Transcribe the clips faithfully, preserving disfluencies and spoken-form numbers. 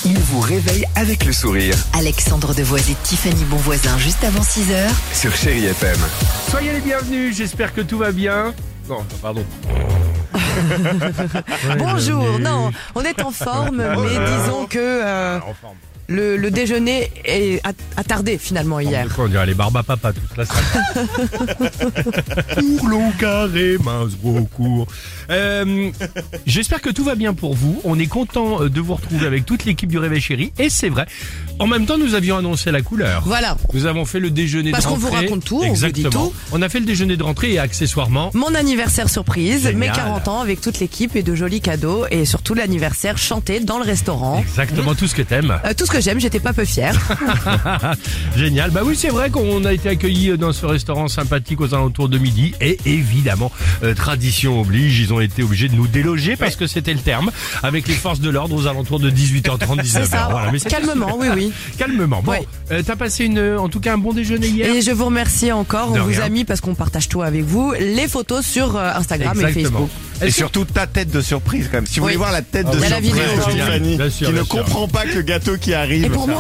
il vous réveille avec le sourire. Alexandre Devoise et Tiffany Bonvoisin juste avant six heures. Sur Chérie F M. Soyez les bienvenus, j'espère que tout va bien. Non, pardon. Bonjour, non, on est en forme, mais disons que euh, En forme. le, le déjeuner est a, a tardé finalement hier. De quoi on dirait les barbes à papa, toute la salle. Cours long, carré, mince, gros, court. Euh, j'espère que tout va bien pour vous. On est content de vous retrouver avec toute l'équipe du Réveil Chéri. Et c'est vrai, en même temps, nous avions annoncé la couleur. Voilà. Nous avons fait le déjeuner Parce de qu'on rentrée. vous raconte tout, on vous dit Exactement. tout. On a fait le déjeuner de rentrée et accessoirement... Mon anniversaire surprise, Génial. mes quarante ans avec toute l'équipe et de jolis cadeaux et surtout l'anniversaire chanté dans le restaurant. Exactement tout ce que t'aimes. Euh, tout ce que j'aime, j'étais pas peu fière. Génial. Bah oui, c'est vrai qu'on a été accueillis dans ce restaurant sympathique aux alentours de midi. Et évidemment, euh, tradition oblige, ils ont été obligés de nous déloger parce que c'était le terme, avec les forces de l'ordre aux alentours de dix-huit heures trente, dix-neuf heures. C'est ça, Voilà, mais c'est- calmement, oui, oui. Calmement. Bon, Ouais. euh, t'as passé une, en tout cas un bon déjeuner hier. Et je vous remercie encore, De on vous rien. a mis, parce qu'on partage tout avec vous, les photos sur euh, Instagram et Exactement. Facebook. Et Est-ce que- surtout ta tête de surprise quand même. Si vous Oui. voulez voir la tête Ah de oui. Il y a la surprise vidéo. de Tiffany, Bien sûr, qui bien ne sûr. comprend pas que le gâteau qui arrive. Et pour moi,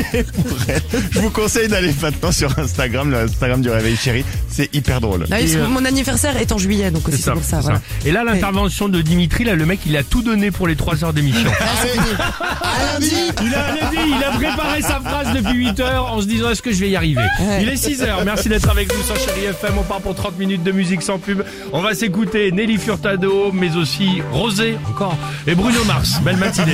Je vous conseille d'aller maintenant sur Instagram, le Instagram du Réveil Chéri. C'est hyper drôle. Ah oui, parce que euh, mon anniversaire est en juillet, donc aussi c'est pour ça. c'est Voilà. Et là, l'intervention de Dimitri, là, le mec, il a tout donné pour les trois heures d'émission. Ah, c'est fini. À lundi. Il a, il a dit, il a préparé sa phrase depuis huit heures en se disant est-ce que je vais y arriver. Ouais. Il est six heures, merci d'être avec nous sur Chérie F M, on part pour trente minutes de musique sans pub. On va s'écouter Nelly Furtado, mais aussi Rosé, encore, et Bruno Mars. Belle matinée.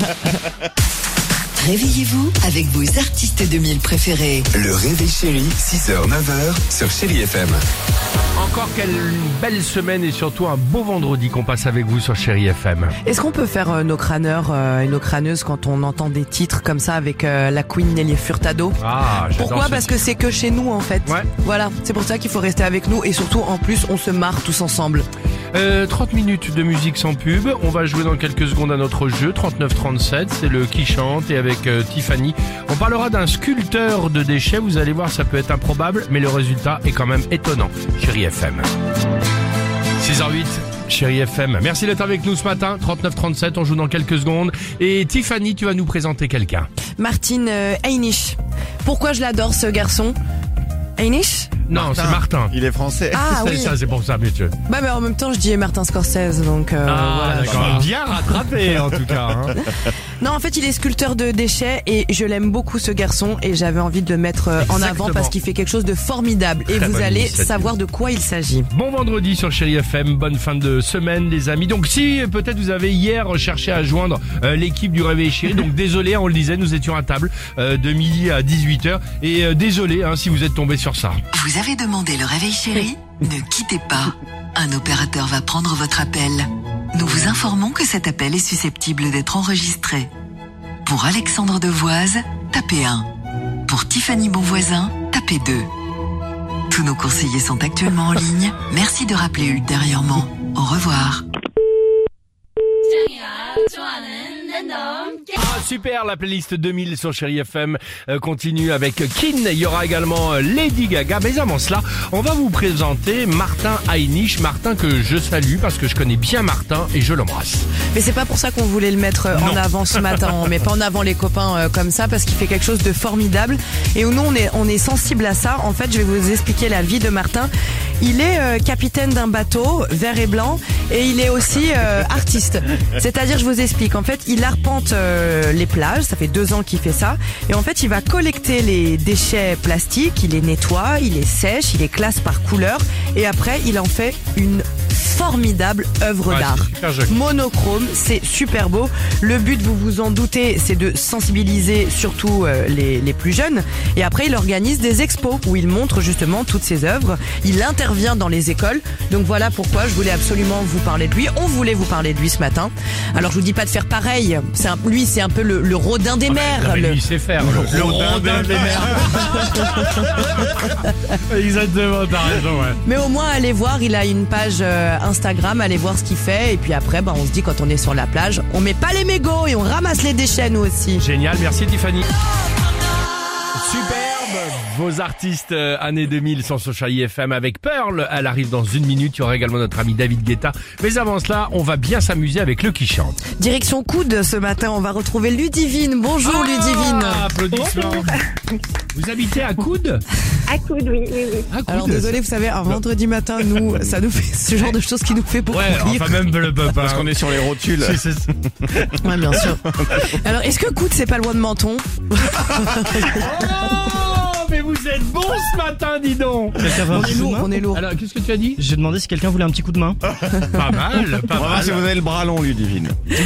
Réveillez-vous avec vos artistes deux mille préférés. Le Réveil Chéri, six heures neuf heures sur Chérie F M. Encore quelle belle semaine et surtout un beau vendredi qu'on passe avec vous sur Chérie F M. Est-ce qu'on peut faire euh, nos crâneurs euh, et nos crâneuses quand on entend des titres comme ça avec euh, la Queen Nelly Furtado? Ah, j'adore Pourquoi? ce Parce que c'est que chez nous en fait. Ouais. Voilà, c'est pour ça qu'il faut rester avec nous et surtout en plus on se marre tous ensemble. Euh, trente minutes de musique sans pub. On va jouer dans quelques secondes à notre jeu trente-neuf trente-sept. C'est le qui chante et avec euh, Tiffany. On parlera d'un sculpteur de déchets. Vous allez voir, ça peut être improbable, mais le résultat est quand même étonnant. Chérie F M. six heures huit. Chérie F M. Merci d'être avec nous ce matin. trente-neuf trente-sept. On joue dans quelques secondes. Et Tiffany, tu vas nous présenter quelqu'un. Martin euh, Heinisch. Pourquoi je l'adore ce garçon? Heinisch? Non, c'est Martin. Il est français. Ah c'est oui. ça, c'est pour ça, monsieur. Bah mais en même temps je dis Martin Scorsese donc euh, Ah, voilà. d'accord. Bien rattrapé, en tout cas. Hein. Non, en fait, il est sculpteur de déchets et je l'aime beaucoup ce garçon et j'avais envie de le mettre euh, en Exactement. avant parce qu'il fait quelque chose de formidable et Très vous bonne allez initiative. savoir de quoi il s'agit. Bon vendredi sur Chérie F M, bonne fin de semaine les amis. Donc si peut-être vous avez hier cherché à joindre euh, l'équipe du Réveil Chéri, donc désolé, on le disait, nous étions à table euh, de midi à dix-huit heures et euh, désolé hein, si vous êtes tombé sur ça. Vous avez demandé le Réveil Chéri? Ne quittez pas. Un opérateur va prendre votre appel. Nous vous informons que cet appel est susceptible d'être enregistré. Pour Alexandre Devoise, tapez un. Pour Tiffany Bonvoisin, tapez deux. Tous nos conseillers sont actuellement en ligne. Merci de rappeler ultérieurement. Au revoir. Ah super, la playlist deux mille sur Chérie F M euh, continue avec Kin. Il y aura également euh, Lady Gaga. Mais avant cela, on va vous présenter Martin Heinisch. Martin que je salue parce que je connais bien Martin et je l'embrasse. Mais c'est pas pour ça qu'on voulait le mettre euh, en Non. avant ce matin. On met pas en avant les copains euh, comme ça parce qu'il fait quelque chose de formidable. Et nous, on est, on est sensible à ça. En fait, je vais vous expliquer la vie de Martin. Il est euh, capitaine d'un bateau, vert et blanc, et il est aussi euh, artiste. C'est-à-dire, je vous explique. En fait, il arpente euh, les plages. Ça fait deux ans qu'il fait ça. Et en fait, il va collecter les déchets plastiques. Il les nettoie, il les sèche, il les classe par couleur. Et après, il en fait une formidable œuvre Ouais, d'art. c'est super joli. Monochrome, c'est super beau. Le but, vous vous en doutez, c'est de sensibiliser surtout euh, les, les plus jeunes. Et après, il organise des expos où il montre justement toutes ses œuvres. Il intervient dans les écoles. Donc voilà pourquoi je voulais absolument vous parler de lui. On voulait vous parler de lui ce matin. Alors je vous dis pas de faire pareil. C'est un, lui, c'est un peu le, le Rodin des mers. Ah, mais le- lui, il sait faire. Le, le Rodin des mers. Exactement, t'as raison, ouais. Mais au moins, allez voir, il a une page euh, Instagram, allez voir ce qu'il fait. Et puis après, bah, on se dit quand on est sur la plage, on met pas les mégots et on ramasse les déchets nous aussi. Génial, merci Tiffany. Superbe. Vos artistes euh, années deux mille sont sur Chérie F M avec Pearl. Elle arrive dans une minute. Il y aura également notre ami David Guetta. Mais avant cela, on va bien s'amuser avec le qui chante. Direction Coude, ce matin, on va retrouver Ludivine. Bonjour Ah, Ludivine. Applaudissements. Vous habitez à Coude? À coude, oui, oui, oui. À Coude. Alors désolé, vous savez, un vendredi matin, nous, ça nous fait ce genre de choses qui nous fait beaucoup Ouais, rire. enfin même le papa. Parce qu'on est sur les rotules. C'est- c'est- Ouais, bien sûr. Alors, est-ce que Coude, c'est pas loin de Menton? Oh, mais vous êtes bon ce matin, dis donc. On est lourd, on est lourd. Alors, qu'est-ce que tu as dit? J'ai demandé si quelqu'un voulait un petit coup de main. Pas mal, pas On va voir mal. si vous avez le bras long, Ludivine.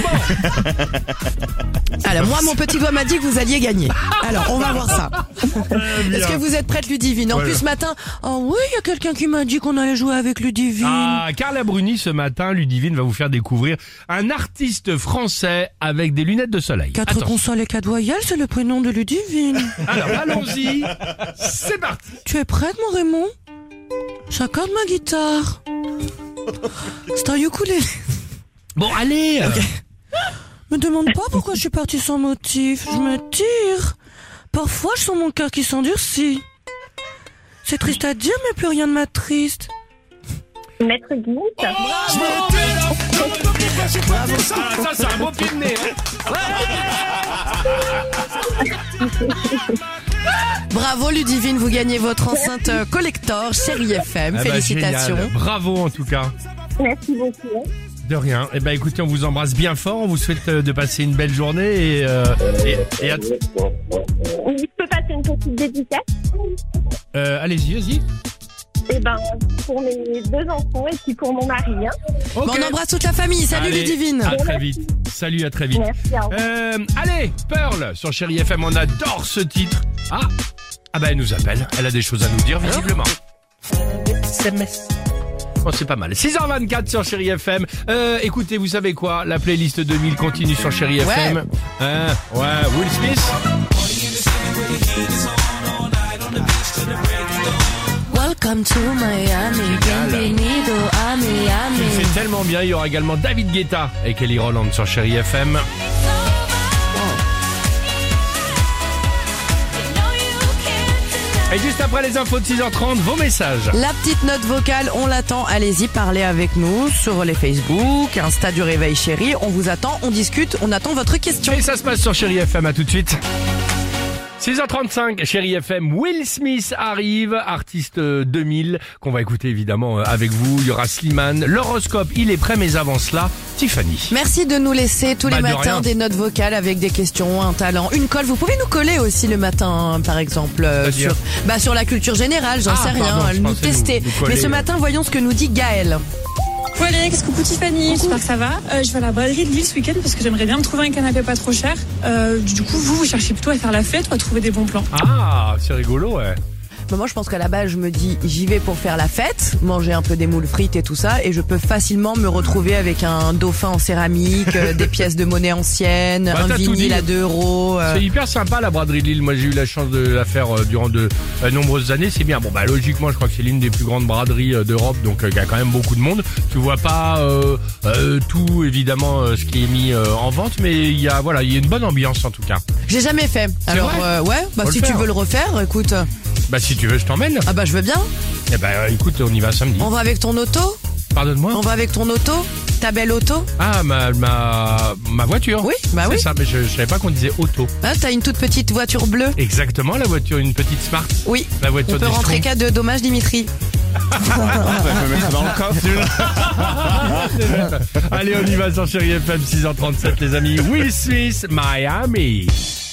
Alors, moi, mon petit doigt m'a dit que vous alliez gagner. Alors, on va voir ça. Est-ce que vous êtes prête, Ludivine? En Voilà. plus, ce matin, oh oui, il y a quelqu'un qui m'a dit qu'on allait jouer avec Ludivine. Ah, Carla Bruni, ce matin, Ludivine va vous faire découvrir un artiste français avec des lunettes de soleil. Quatre Attention. consoles et quatre voyelles, c'est le prénom de Ludivine. Alors, allons-y. C'est parti. Tu es prête, mon Raymond? J'accorde ma guitare. C'est un ukulélé. Bon, allez. Me demande pas pourquoi je suis partie sans motif. Je me tire. Parfois, je sens mon cœur qui s'endurcit. C'est triste à dire, mais plus rien ne m'attriste. Maître Gims. Ah, ça, c'est un beau pied de nez. Bravo, Ludivine, vous gagnez votre enceinte euh, collector Chérie F M. Ah bah, Félicitations. génial. Bravo, en tout cas. Merci beaucoup. De rien. Eh ben, écoutez, on vous embrasse bien fort. On vous souhaite euh, de passer une belle journée et, euh, et, et att- Oui, je peux passer une petite dédicace. euh, allez-y, vas-y. Eh ben, pour mes deux enfants et puis pour mon mari. Hein. Bon, on embrasse toute la famille. Salut, Allez, Ludivine. À très vite. Salut, à très vite. Merci, au revoir. Euh, allez, Pearl sur Chérie F M, on adore ce titre. Ah, ah bah elle nous appelle, elle a des choses à nous dire visiblement. S M S. Bon, c'est pas mal. six heures vingt-quatre sur Chérie F M. Euh, écoutez, vous savez quoi? La playlist deux mille continue sur Chérie F M. Hein, ouais, Will Smith. Welcome to Miami. Bienvenido a Il Miami. fait tellement bien. Il y aura également David Guetta et Kelly Rowland sur Chérie F M. Et juste après les infos de six heures trente, vos messages. La petite note vocale, on l'attend. Allez-y, parlez avec nous sur les Facebook, Insta du Réveil Chéri. On vous attend, on discute, on attend votre question. Et ça se passe sur Chérie F M, à tout de suite. six heures trente-cinq, Chérie F M, Will Smith arrive, artiste deux mille, qu'on va écouter évidemment avec vous. Il y aura Slimane, l'horoscope, il est prêt, mais avant cela, Tiffany. Merci de nous laisser tous Bah, les de matins rien. des notes vocales avec des questions, un talent, une colle. Vous pouvez nous coller aussi le matin, hein, par exemple, euh, C'est-à-dire sur, bah, sur la culture générale, j'en Ah, sais rien, pardon, je nous pensais tester. nous- nous coller, Mais ce euh. matin, voyons ce que nous dit Gaëlle. Coucou Alex, coucou Tiffany, j'espère que ça va. Euh, je vais à la braderie de Lille ce week-end parce que j'aimerais bien me trouver un canapé pas trop cher. Euh, du coup, vous, vous cherchez plutôt à faire la fête ou à trouver des bons plans? Ah, c'est rigolo, ouais. Mais moi, je pense qu'à la base, je me dis, j'y vais pour faire la fête, manger un peu des moules frites et tout ça, et je peux facilement me retrouver avec un dauphin en céramique, euh, des pièces de monnaie anciennes, Bah, un t'as tout vinyle dit. à deux euros. euh. C'est hyper sympa la braderie de Lille. Moi, j'ai eu la chance de la faire euh, durant de euh, nombreuses années. C'est bien. Bon, bah logiquement, je crois que c'est l'une des plus grandes braderies euh, d'Europe, donc euh, il y a quand même beaucoup de monde. Tu vois pas euh, euh, tout évidemment euh, ce qui est mis euh, en vente, mais il y a voilà, il y a une bonne ambiance en tout cas. J'ai jamais fait. C'est Alors, vrai euh, ouais, bah Faut si le tu faire. veux le refaire, écoute. Bah si tu veux, je t'emmène. Ah bah je veux bien. Eh ben euh, écoute, on y va samedi. On va avec ton auto. Pardonne-moi. On va avec ton auto. Ta belle auto. Ah ma ma ma voiture. Oui, bah c'est oui. ça. Mais je, je savais pas qu'on disait auto. Hein, t'as une toute petite voiture bleue. Exactement, la voiture, une petite Smart. Oui. La voiture On peut des rentrer Schtroumpfs. cas de dommage, Dimitri. Ah, bah, je vais mettre ça dans le coffre. Allez, on y va sur Chérie F M, six heures trente-sept, les amis. Will Smith, Miami.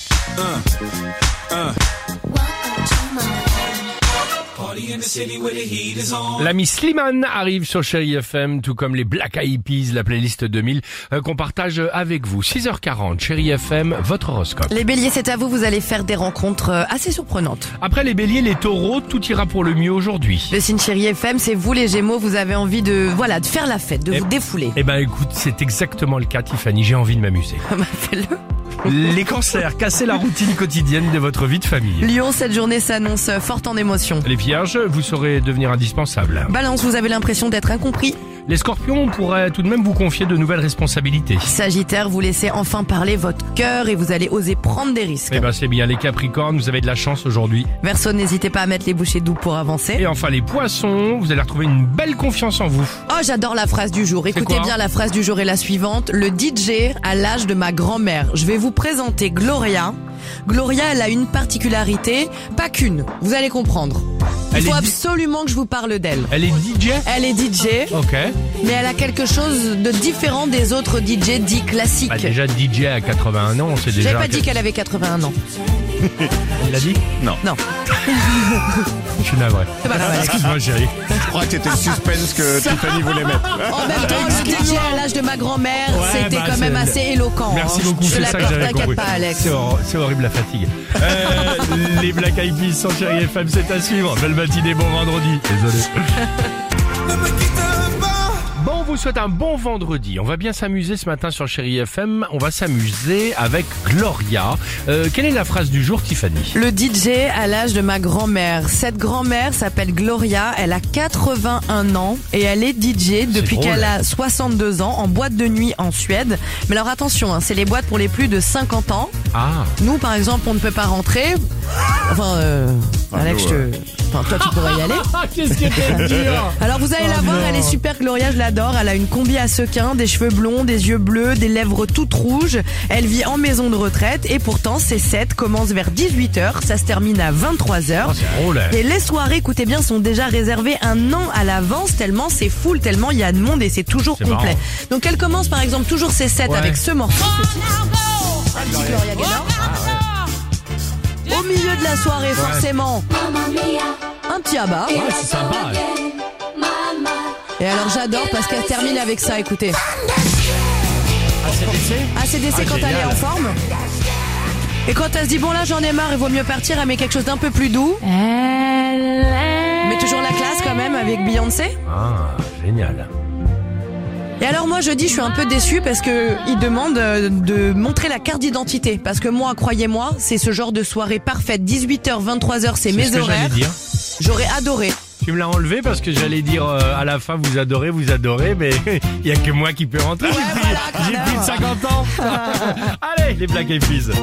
L'ami Slimane arrive sur Chérie F M, tout comme les Black Eyed Peas, la playlist deux mille, euh, qu'on partage avec vous. six heures quarante, Chérie F M, votre horoscope. Les béliers, c'est à vous, vous allez faire des rencontres euh, assez surprenantes. Après les béliers, les taureaux, tout ira pour le mieux aujourd'hui. Le signe Chérie F M, c'est vous les gémeaux, vous avez envie de, voilà, de faire la fête, de Eh- vous défouler. Eh ben écoute, c'est exactement le cas, Tiffany, j'ai envie de m'amuser. Bah, fais-le. Les cancers, cassez la routine quotidienne de votre vie de famille. Lion, cette journée s'annonce forte en émotions. Les vierges, vous saurez devenir indispensable. Balance, vous avez l'impression d'être incompris. Les scorpions pourraient tout de même vous confier de nouvelles responsabilités. Sagittaire, vous laissez enfin parler votre cœur et vous allez oser prendre des risques. Eh ben c'est bien, les capricornes, vous avez de la chance aujourd'hui. Verseau, n'hésitez pas à mettre les bouchées doubles pour avancer. Et enfin les poissons, vous allez retrouver une belle confiance en vous. Oh, j'adore la phrase du jour. Écoutez quoi bien, la phrase du jour est la suivante. Le D J à l'âge de ma grand-mère. Je vais vous présenter Gloria. Gloria, elle a une particularité, pas qu'une, vous allez comprendre. Il Elle faut est- absolument que je vous parle d'elle. Elle est D J? Elle est D J, Ok. mais elle a quelque chose de différent des autres D J dits classiques. Bah déjà D J à quatre-vingt-un ans, c'est déjà... J'avais pas dit qu'elle avait quatre-vingt-un ans. Il l'a dit? Non. Non, Je suis navré. c'est pas grave, Alex. Excuse-moi chérie. Je crois que c'était le suspense que Tiffany voulait mettre. En même temps, le D J à l'âge de ma grand-mère, Ouais, c'était bah, quand même c'est- assez éloquent. Merci hein. beaucoup, Je te c'est ça que l'accorde, j'avais t'inquiète compris. pas, Alex. C'est, hor- c'est horrible la fatigue. Euh, les Black Eyed Peas sont Chérie F M, c'est à suivre. Belle matinée, bon vendredi. Désolé. Bon, on vous souhaite un bon vendredi. On va bien s'amuser ce matin sur Chérie F M. On va s'amuser avec Gloria. Euh, quelle est la phrase du jour, Tiffany? Le D J à l'âge de ma grand-mère. Cette grand-mère s'appelle Gloria, elle a quatre-vingt-un ans et elle est D J depuis drôle. qu'elle a soixante-deux ans en boîte de nuit en Suède. Mais alors attention, hein, c'est les boîtes pour les plus de cinquante ans. Ah, Nous par exemple, on ne peut pas rentrer. Enfin, euh, Alex, nous, je te... enfin, toi tu pourrais y aller. ah qu'est-ce qui était dur. Alors vous allez la voir, elle est super Gloria, je l'adore. Elle a une combi à sequins, des cheveux blonds, des yeux bleus, des lèvres toutes rouges. Elle vit en maison de retraite et pourtant ses sets commencent vers dix-huit heures, ça se termine à vingt-trois heures. Oh, c'est drôle. Et les soirées, écoutez bien, sont déjà réservées un an à l'avance tellement c'est full, tellement il y a de monde et c'est toujours C'est complet. marrant. Donc elle commence par exemple toujours ses sets Ouais. avec ce morceau. ceci. Un petit Gloria Gaynor. Au milieu de la soirée, forcément, un petit Abba. Ouais, c'est sympa. Et alors j'adore parce qu'elle termine avec ça, écoutez. A C D C? A C D C Ah, quand elle génial. est en forme. Et quand elle se dit bon là j'en ai marre, il vaut mieux partir, elle met quelque chose d'un peu plus doux. Mais toujours la classe quand même avec Beyoncé. Ah, génial. Et alors moi je dis je suis un peu déçue parce que il demande euh, de montrer la carte d'identité. Parce que moi, croyez-moi, c'est ce genre de soirée parfaite. dix-huit heures, vingt-trois heures, c'est C'est mes ce que horaires. j'allais dire. J'aurais adoré. Tu me l'as enlevé parce que j'allais dire euh, à la fin vous adorez, vous adorez, mais il y a que moi qui peux rentrer. J'ai plus- voilà, J'ai plus de cinquante ans. Allez, les Black Eyed Peas.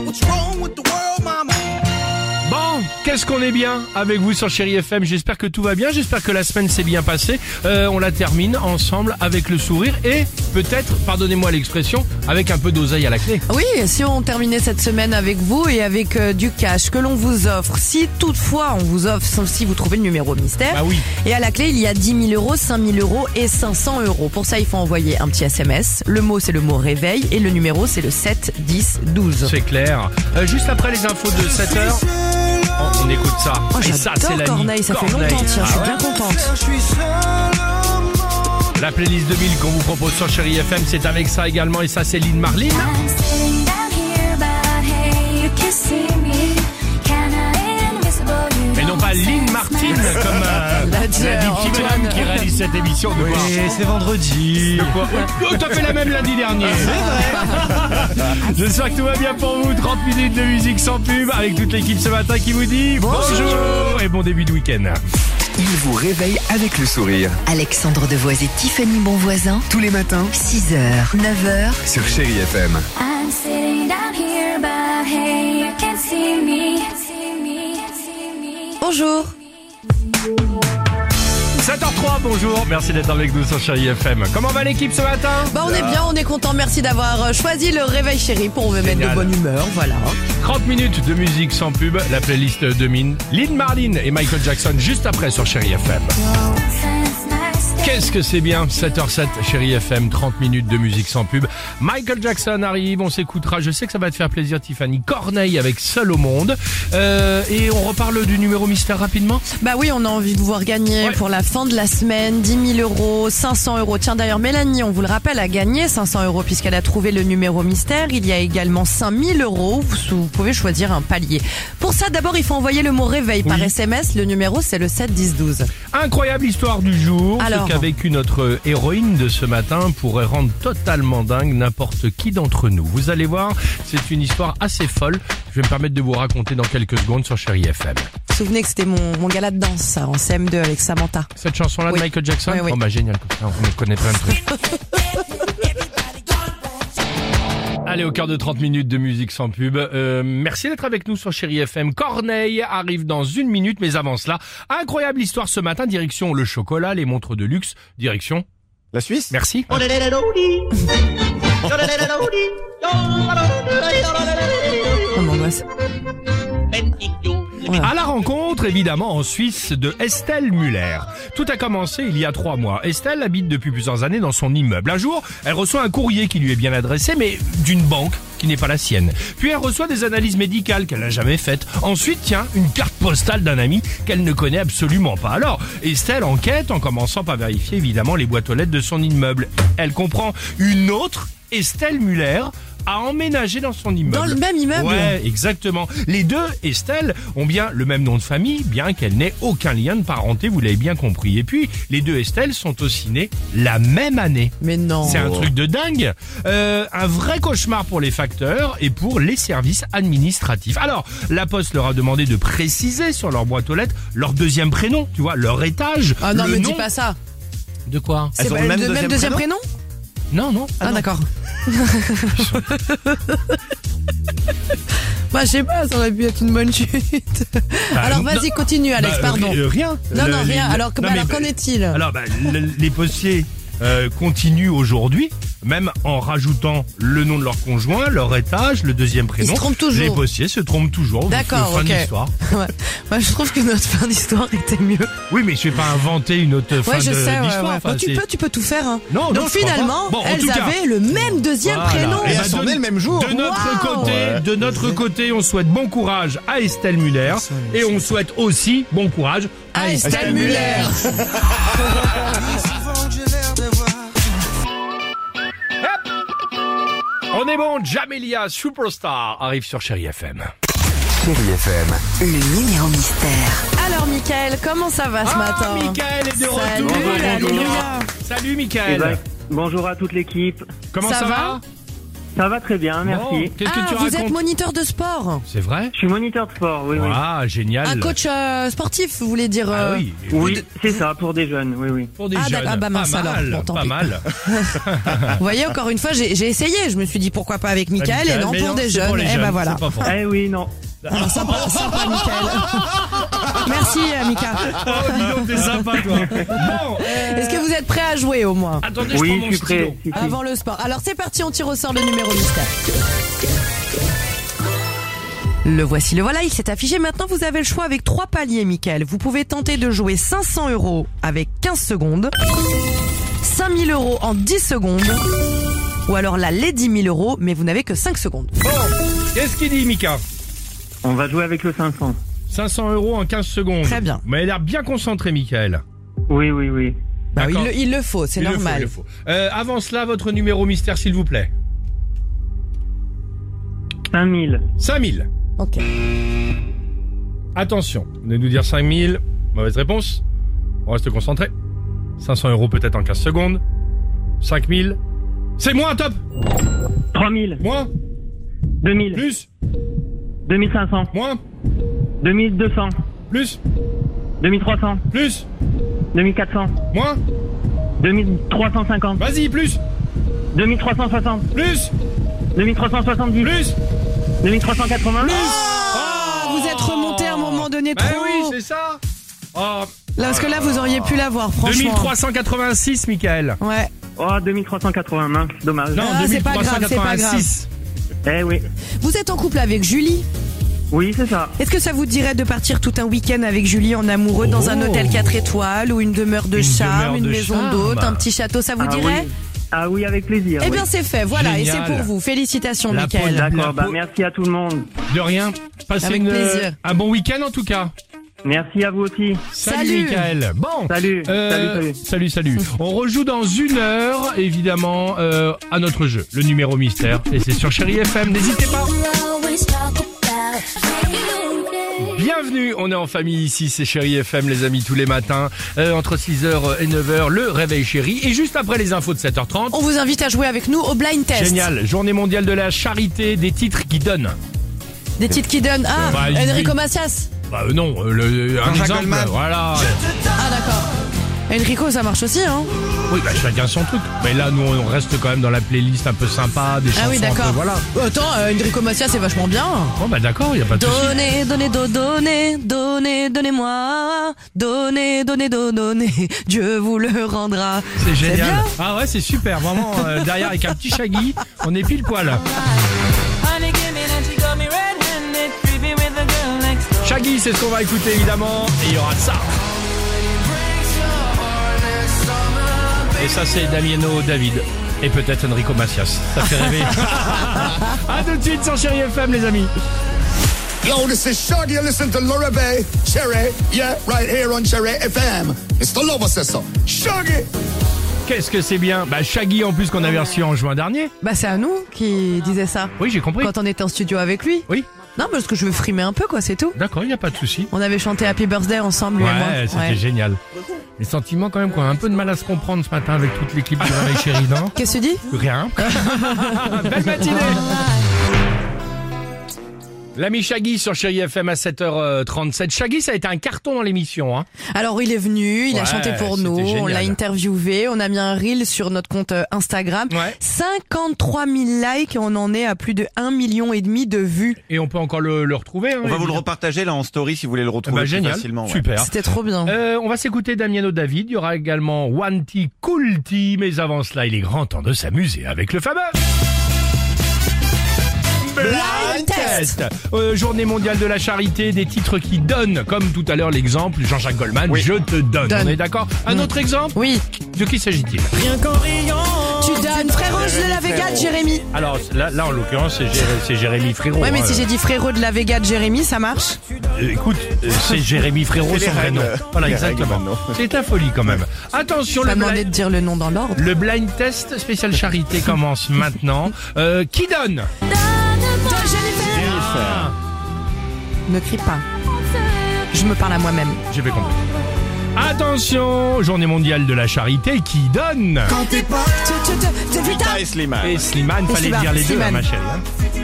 Bon, qu'est-ce qu'on est bien avec vous sur Chérie F M. J'espère que tout va bien, j'espère que la semaine s'est bien passée. Euh, on la termine ensemble avec le sourire et peut-être, pardonnez-moi l'expression, avec un peu d'oseille à la clé. Oui, si on terminait cette semaine avec vous et avec euh, du cash que l'on vous offre, si toutefois on vous offre, sauf si vous trouvez le numéro mystère. Bah oui. Et à la clé, il y a dix mille euros, cinq mille euros et cinq cents euros. Pour ça, il faut envoyer un petit S M S. Le mot, c'est le mot réveil et le numéro, c'est le sept dix douze. C'est clair. Euh, juste après les infos de sept heures, on, on écoute ça. Oh, et ça, c'est j'adore la Corneille, ça fait Corneille. longtemps, tiens, je suis Ah ouais. bien contente. La playlist deux mille qu'on vous propose sur Chérie F M, c'est avec ça également, et ça c'est Lynn Marlin. Mais non pas Lynn Martin, comme euh, La l'a dit dière, Petit Antoine. Madame qui réalise cette émission. De quoi c'est vendredi. De quoi Oh, t'as fait la même lundi dernier. J'espère que tout va bien pour vous. trente minutes de musique sans pub avec toute l'équipe ce matin qui vous dit bonjour et bon début de week-end. Il vous réveille avec le sourire. Alexandre Devoise et Tiffany Bonvoisin, Tous les matins six heures, neuf heures. sur Chérie F M. I'm sitting down here, but hey, you can't see me. See me, see me. Bonjour. sept heures trois, bonjour. Merci d'être avec nous sur Chérie F M. Comment va l'équipe ce matin? Bah on est bien, on est content. Merci d'avoir euh, choisi le réveil chéri pour me mettre de Génial. bonne humeur. Voilà. trente minutes de musique sans pub, la playlist de mine. Lynn Marlin et Michael Jackson juste après sur Chérie F M. Qu'est-ce que c'est bien, sept heures sept, Chérie F M, trente minutes de musique sans pub. Michael Jackson arrive, on s'écoutera, je sais que ça va te faire plaisir Tiffany, Corneille avec Seul au monde. Euh, et on reparle du numéro mystère rapidement. Bah oui, on a envie de vous voir gagner Ouais. pour la fin de la semaine, dix mille euros, cinq cents euros. Tiens d'ailleurs Mélanie, on vous le rappelle, a gagné cinq cents euros puisqu'elle a trouvé le numéro mystère. Il y a également cinq mille euros, vous, vous pouvez choisir un palier. Pour ça d'abord il faut envoyer le mot réveil par Oui. S M S, le numéro c'est le sept dix douze. Incroyable histoire du jour, Alors. ce qu'a vécu notre héroïne de ce matin pourrait rendre totalement dingue n'importe qui d'entre nous. Vous allez voir, c'est une histoire assez folle. Je vais me permettre de vous raconter dans quelques secondes sur Chérie F M. souvenez que c'était mon, mon gala de danse, ça, en C M deux avec Samantha. Cette chanson-là Oui. de Michael Jackson. Oui, oui. Oh bah génial, on connaît plein de trucs. Allez, au cœur de trente minutes de musique sans pub. Euh, merci d'être avec nous sur Chérie F M. Corneille arrive dans une minute, mais avant cela, incroyable histoire ce matin, direction le chocolat, les montres de luxe, direction... La Suisse? Merci. Oh, m'angoisse. À la rencontre, évidemment, en Suisse, de Estelle Muller. Tout a commencé il y a trois mois. Estelle habite depuis plusieurs années dans son immeuble. Un jour, elle reçoit un courrier qui lui est bien adressé, mais d'une banque qui n'est pas la sienne. Puis elle reçoit des analyses médicales qu'elle n'a jamais faites. Ensuite, tiens, une carte postale d'un ami qu'elle ne connaît absolument pas. Alors, Estelle enquête en commençant par vérifier évidemment les boîtes aux lettres de son immeuble. Elle comprend une autre Estelle Muller a emménagé dans son immeuble. Dans le même immeuble? Ouais, exactement. Les deux Estelle ont bien le même nom de famille, bien qu'elles n'aient aucun lien de parenté, vous l'avez bien compris. Et puis, les deux Estelle sont aussi nées la même année. Mais non. C'est un truc de dingue. Euh, un vrai cauchemar pour les facteurs et pour les services administratifs. Alors, la Poste leur a demandé de préciser sur leur boîte aux lettres leur deuxième prénom, tu vois, leur étage. Ah non, le me nom. dis pas ça. De quoi? C'est ont pas le même le deuxième deuxième prénom prénom? Non, non. Ah, d'accord. Bah, je sais pas, ça aurait pu être une bonne chute. Bah, alors, non. vas-y, continue, Alex, Bah, pardon. euh, rien. Non, Le- non, rien. les- Alors, que- non, bah, mais- alors qu'en est-il? Alors, bah, le- les postiers euh, continuent aujourd'hui, même en rajoutant le nom de leur conjoint, leur étage, le deuxième prénom. Ils se trompent toujours. Les postiers se trompent toujours. D'accord, fin ok. de l'histoire. Ouais. Moi, je trouve que notre fin d'histoire était mieux. Oui, mais je vais pas inventer une autre fin Ouais, je de- sais, ouais, d'histoire. ouais. Enfin, Bon, tu c'est- peux, tu peux tout faire, hein. Non, non, Donc, je crois finalement, pas. Bon, en elles tout cas. avaient le même deuxième Voilà. prénom. Et Eh ben, elles sont de- nées le même jour. De notre Wow. côté, Ouais. de notre côté, on souhaite bon courage à Estelle Muller et on souhaite aussi bon courage à, À Estelle Muller. On est bon, Jamelia Superstar arrive sur Chérie F M. Chérie F M. Le numéro mystère. Alors, Mickaël, comment ça va ce Ah, matin? Mickaël est de retour. Salut, Bonjour. alléluia. Salut Eh Mickaël. ben, bonjour à toute l'équipe. Comment ça ça, va va? Ça va très bien, merci. Bon, qu'est-ce Ah, que tu vous êtes racontes? moniteur de sport? C'est vrai? Je suis moniteur de sport, oui, oui. Ah, génial. Un coach euh, sportif, vous voulez dire? Ah euh, oui. Oui, c'est ça, pour des jeunes, oui, oui. Pour des Ah, jeunes. d'accord. Ah, bah, mince, pas alors. mal, Bon, tant pas pis. mal. Vous voyez, encore une fois, j'ai j'ai essayé. Je me suis dit pourquoi pas avec Mickaël et non mais pour des c'est jeunes. pour les Et jeunes, ben voilà. c'est pas faux. Eh oui, non. Alors, sympa, sympa, Mickaël. Merci, euh, Mika. Oh, dis donc, t'es sympa, toi. Bon, euh, Est-ce que vous êtes prêts à jouer au moins? attendez, je prends Oui, mon je suis stylo. prêt. Si, si. Avant le sport. Alors c'est parti, on tire au sort le numéro mystère. Le voici, le voilà, il s'est affiché. Maintenant, vous avez le choix avec trois paliers, Mickaël. Vous pouvez tenter de jouer cinq cents euros avec quinze secondes, cinq mille euros en dix secondes, ou alors là, les dix mille euros, mais vous n'avez que cinq secondes. Bon, qu'est-ce qu'il dit, Mika? On va jouer avec le cinq cents. cinq cents euros en quinze secondes. Très bien. Mais elle a l'air bien concentrée, Mickaël. Oui, oui, oui. Bah oui, il, D'accord. le, il le faut, c'est Il le faut, normal. il le faut. Euh, avant cela, votre numéro mystère, s'il vous plaît. cinq mille. cinq mille. Ok. Attention, vous venez de nous dire cinq mille. Mauvaise réponse. On reste concentré. cinq cents euros peut-être en quinze secondes. cinq mille. C'est moins, top. trois mille. Moins. deux mille. Plus. deux mille cinq cents. Moins. deux mille deux cents. Plus. deux mille trois cents. Plus. deux mille quatre cents. Moins. deux mille trois cent cinquante. Vas-y, plus. deux mille trois cent soixante. Plus. deux mille trois cent soixante-dix. Plus. deux mille trois cent quatre-vingts. Ah, vous êtes remonté à un moment donné Bah trop. oui, c'est ça. Oh. Là, parce que là, vous auriez pu l'avoir, franchement. deux mille trois cent quatre-vingt-six, Mickaël. Ouais. Oh, deux mille trois cent quatre-vingts, mince, dommage. Non, Ah, c'est pas grave, c'est pas grave. deux mille trois cent quatre-vingt-six. Eh oui. Vous êtes en couple avec Julie. Oui, c'est ça. Est-ce que ça vous dirait de partir tout un week-end avec Julie en amoureux dans un Oh. hôtel quatre étoiles ou une demeure de Une charme, demeure une de maison charme. d'hôte, un petit château, ça vous Ah dirait? oui. Ah oui, avec plaisir. Eh oui. bien, c'est fait, voilà, et Génial. c'est pour vous. Félicitations, La Mickaël. peau La D'accord, bah peau- merci à tout le monde. De rien. Passez Avec une, plaisir. un bon week-end en tout cas. Merci à vous aussi. Salut, Salut. Mickaël. Bon. Salut, Euh, salut, salut, salut. On rejoue dans une heure, évidemment, euh, à notre jeu, le numéro mystère. Et c'est sur Chérie F M. N'hésitez pas. Bienvenue, on est en famille ici, c'est Chérie F M les amis tous les matins, euh, entre six heures et neuf heures, le réveil chéri, et juste après les infos de sept heures trente. On vous invite à jouer avec nous au blind test. Génial, journée mondiale de la charité, des titres qui donnent. Des titres qui donnent. Ah, Bah, il- Enrico Macias. Bah euh, non, euh, le, un Jean-Jacques exemple, Goldman. voilà. Ah d'accord. Enrico, ça marche aussi, hein. Oui, bah chacun son truc. Mais là, nous, on reste quand même dans la playlist un peu sympa, des chansons Ah oui, un peu, d'accord. voilà. Attends, euh, Enrico Macias, c'est vachement bien. Bon, bah d'accord, y a pas de souci. Donnez, donnez, do- donnez, donnez, donnez-moi. Donnez, donnez, do- donnez. Dieu vous le rendra. C'est génial. bien. Ah ouais, c'est super. Vraiment, euh, derrière, avec un petit Shaggy, on est pile poil. Shaggy, c'est ce qu'on va écouter, évidemment. Et il y aura ça. Et ça, c'est Damiano David. Et peut-être Enrico Macias. Ça fait rêver. A tout de suite sur Chérie F M, les amis. Yo, this is Shaggy. You listen to Laura Bay, Cherry, yeah, right here on Cherry F M. It's the Lover Sister, Shaggy. Qu'est-ce que c'est bien. Bah, Shaggy, en plus, qu'on avait reçu en juin dernier. Bah c'est à nous qui disait ça. Oui, j'ai compris. Quand on était en studio avec lui. Oui, Non, parce que je veux frimer un peu, quoi, c'est tout. d'accord, il n'y a pas de souci. On avait chanté Happy Birthday ensemble, lui et moi. Ouais, c'était génial. Les sentiments, quand même, qu'on a un peu de mal à se comprendre ce matin avec toute l'équipe du Réveil Chéri, non? Qu'est-ce que tu dis? Rien. Belle matinée. L'ami Shaggy sur Chérie F M à sept heures trente-sept. Shaggy, ça a été un carton dans l'émission, hein. Alors il est venu, il Ouais, a chanté pour c'était nous, on génial. l'a interviewé, on a mis un reel sur notre compte euh, Instagram. Ouais. cinquante-trois mille likes et on en est à plus de un million et demi de vues. Et on peut encore le, le retrouver. Hein, On va vous le évidemment. repartager là en story si vous voulez le retrouver Bah, plus génial. facilement. ouais. Super. C'était trop bien. Euh, on va s'écouter Damiano David. Il y aura également Wanty Coolty. Mais avant cela, il est grand temps de s'amuser avec le fameux Blind Test. Euh, Journée mondiale de la charité, des titres qui donnent, comme tout à l'heure l'exemple Jean-Jacques Goldman. Oui. Je te donne. Donne. On est d'accord? Un autre exemple? Oui, De qui s'agit-il? tu donnes frérot de la Vega de Jérémy. Alors là, là en l'occurrence, c'est Jéré- c'est Jérémy Frérot. Ouais, mais hein. si j'ai dit frérot de la Vega de Jérémy, ça marche. Euh, écoute, euh, c'est Jérémy Frérot, C'est son les vrai nom. règles. Voilà, Les exactement. règles, maintenant. C'est ta folie quand même. Attention, Ça le demandait blind, de dire le nom dans l'ordre. le blind test spécial charité commence maintenant. Euh, qui donne? Ah, Ne crie pas. Je me parle à moi-même. j'ai bien compris. Attention, journée mondiale de la charité, qui donne? Tu, tu, tu, tu, putain. Rita et Slimane. Et Slimane, Et fallait Slimane, dire les deux, Slimane. hein, ma chérie. Hein.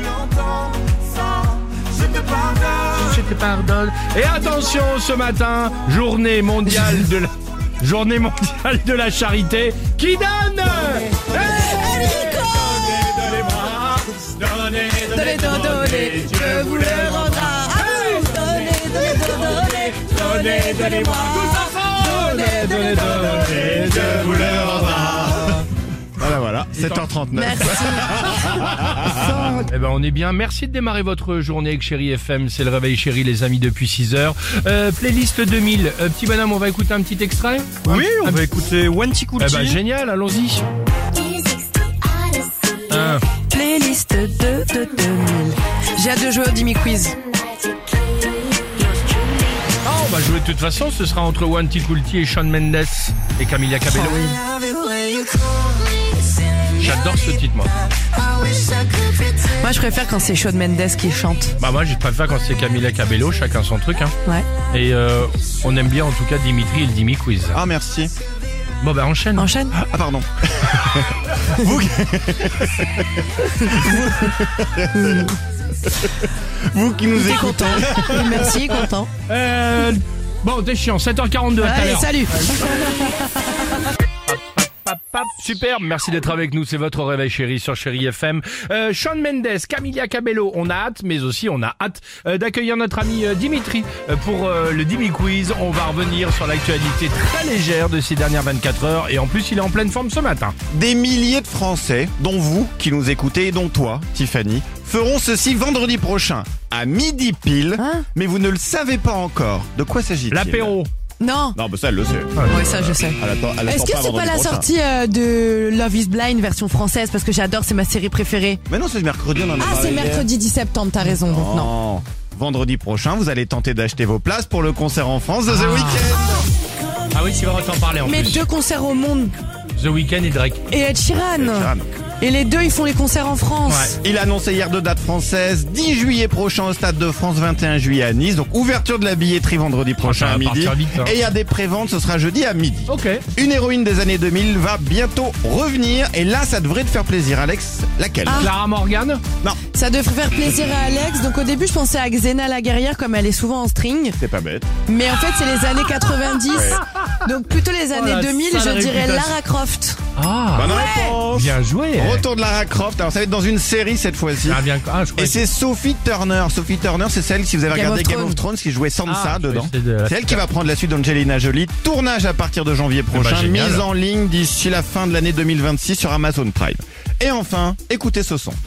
Je te pardonne. Et attention, ce matin, journée mondiale de la... Journée mondiale de la charité, qui donne? Enrico. Donnez, donnez, Donnez, donnez, donnez, Dieu vous le rendra. Ah, donnez, donnez, donnez, donnez, donnez-moi. Donnez, donnez, donnez, Dieu vous le rendra. Voilà, voilà. sept heures trente-neuf. Merci. Eh ben on est bien, merci de démarrer votre journée avec Chérie F M, c'est le réveil Chérie les amis depuis six heures. Euh, playlist deux mille, euh, petit bonhomme, on va écouter un petit extrait? Oui, on Ah, va écouter Wanty Coolty. Eh ben génial, allons-y. Un. Playlist de, de deux mille. J'ai hâte de jouer au Dimi Quiz. Ah, on va jouer de toute façon, ce sera entre Wanty Coolty et Shawn Mendes et Camila Cabello. J'adore ce titre, moi. Moi, je préfère quand c'est Shawn Mendes qui chante. Bah moi, je préfère quand c'est Camila Cabello, chacun son truc. Hein. Ouais. Et euh, on aime bien en tout cas Dimitri et le Dimi Quiz. Ah, merci. Bon bah enchaîne. Enchaîne. Ah, pardon. vous... vous qui nous T'es écoutez. content. Oui, merci, content. Euh, bon, t'es chiant, sept heures quarante-deux à tout à Allez, l'heure. salut. Pap, pap, super, merci d'être avec nous, c'est votre réveil Chérie sur Chérie F M. Euh, Shawn Mendes, Camila Cabello, on a hâte, mais aussi on a hâte euh, d'accueillir notre ami euh, Dimitri euh, pour euh, le Dimi Quiz. On va revenir sur l'actualité très légère de ces dernières vingt-quatre heures et en plus il est en pleine forme ce matin. Des milliers de Français, dont vous qui nous écoutez et dont toi, Tiffany, feront ceci vendredi prochain à midi pile. Hein? Mais vous ne le savez pas encore. De quoi s'agit-il? L'apéro. Non. Non, bah ça, elle le sait. Ouais, ça, je sais. Elle attend, elle Est-ce attend que c'est pas vendredi la prochain. sortie euh, de Love is Blind version française? Parce que j'adore, c'est ma série préférée. Mais non, c'est mercredi, on en a Ah, c'est parlé hier. mercredi dix septembre, t'as raison. Donc non. Non. Vendredi prochain, vous allez tenter d'acheter vos places pour le concert en France de The Weeknd. Ah oui, tu vas t'en parler en Mais plus. deux concerts au monde The Weeknd et Drake. et Ed Sheeran. Sheeran. Et les deux, ils font les concerts en France. Ouais. Il a annoncé hier deux dates françaises, dix juillet prochain au Stade de France, vingt et un juillet à Nice. Donc ouverture de la billetterie vendredi prochain ça va à midi. partir vite, hein. Et il y a des préventes, ce sera jeudi à midi. Ok. Une héroïne des années deux mille va bientôt revenir. Et là, ça devrait te faire plaisir, Alex. Laquelle? Clara Morgan. Non. Ça devrait faire plaisir à Alex. Donc au début, je pensais à Xena la guerrière comme elle est souvent en string. C'est pas bête. Mais en fait, c'est les années quatre-vingt-dix. Ouais. Donc plutôt les années Oh, la deux mille, je sale dirais réputation. Lara Croft. Ah, Bonne réponse. bien joué. Retour de Lara Croft. Alors ça va être dans une série cette fois-ci. Ah, bien. Ah, je crois Et que- c'est Sophie Turner. Sophie Turner, c'est celle, si vous avez Game regardé of Game Thrones. of Thrones, qui jouait Sansa Ah, je dedans. croyais que c'était de la- C'est elle qui va prendre la suite d'Angelina Jolie. Tournage à partir de janvier prochain. bah, génial. Mise en ligne d'ici la fin de l'année deux mille vingt-six sur Amazon Prime. Et enfin, écoutez ce son.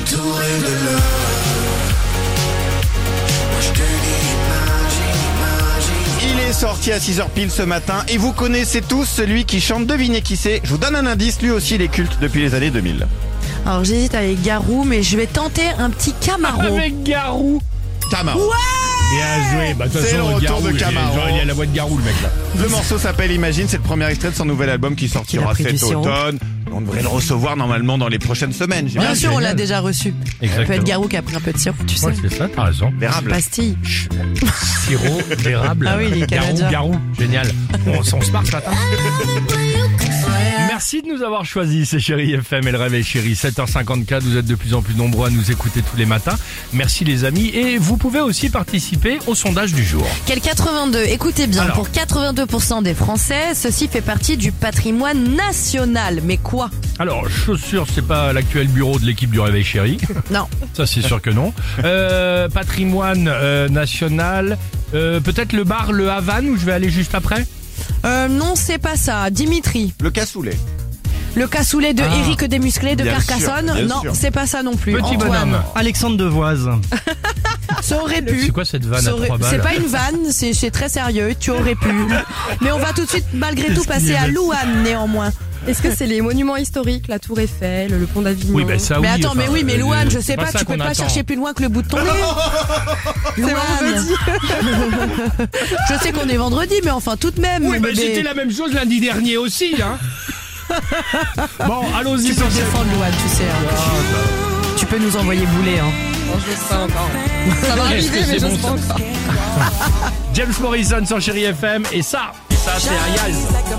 Il est sorti à six heures pile ce matin et vous connaissez tous celui qui chante. Devinez qui c'est. Je vous donne un indice, lui aussi il est culte depuis les années deux mille. Alors j'hésite avec Garou, mais je vais tenter un petit Camaro. Avec Garou. Camaro. Bien joué. Bah, de toute C'est façon, le retour Garou, de il- Camaro. genre, il y a la voix de Garou, le mec là. Le morceau s'appelle Imagine, c'est le premier extrait de son nouvel album qui sortira Il a pris cet du sirop. automne. On devrait le recevoir normalement dans les prochaines semaines. Bien j'imagine. sûr, on l'a déjà reçu. Ça peut Exactement. être Garou qui a pris un peu de sirop, tu sais. Ouais, c'est ça, t'as raison. L'érable. Pastille. Sirop d'érable. Ah oui, il est Garou, canadien. Garou. Génial. On s'en se marre ce matin. Merci de nous avoir choisis, c'est Chéri F M et le réveil chéri. sept heures cinquante-quatre, vous êtes de plus en plus nombreux à nous écouter tous les matins. Merci les amis. Et vous pouvez aussi participer au sondage du jour. Quel quatre-vingt-deux? Écoutez bien, Alors. pour quatre-vingt-deux pour cent des Français, ceci fait partie du patrimoine national. Mais quoi? Alors, chaussures, c'est pas l'actuel bureau de l'équipe du réveil chéri. Non. Ça, c'est sûr que non. Euh, patrimoine euh, national. Euh, peut-être le bar Le Havane où je vais aller juste après. Euh, non, c'est pas ça. Dimitri. Le cassoulet. Le cassoulet de Ah. Éric Desmusclés de Bien Carcassonne. sûr, bien non, sûr. c'est pas ça non plus. Petit Antoine. bonhomme. Alexandre Devoise. Ça aurait pu. C'est quoi cette vanne Ça à aurait- trois balles? C'est pas une vanne, c'est c'est très sérieux. Tu aurais pu. Mais on va tout de suite, malgré tout, passer à Louane néanmoins. Est-ce que c'est les monuments historiques, la Tour Eiffel, le pont d'Avignon? Oui, ben ça oui. Mais attends, enfin, mais oui, mais euh, Louane, je c'est sais pas, ça tu peux qu'on pas attend. chercher plus loin que le bout de ton nez. Louane. Je sais qu'on est vendredi, mais enfin tout de même. Oui, mon mais bébé. c'était la même chose lundi dernier aussi, hein. Bon, allons-y. Tu peux sur te cette- défendre, Louane, tu sais. hein. Tu peux nous envoyer bouler, hein. Oh, je sais pas encore. Ça va Est-ce que arriver, mais c'est je bon, sais pas ça encore. James Morrison sur Chéri F M et ça, et ça c'est Ayaz.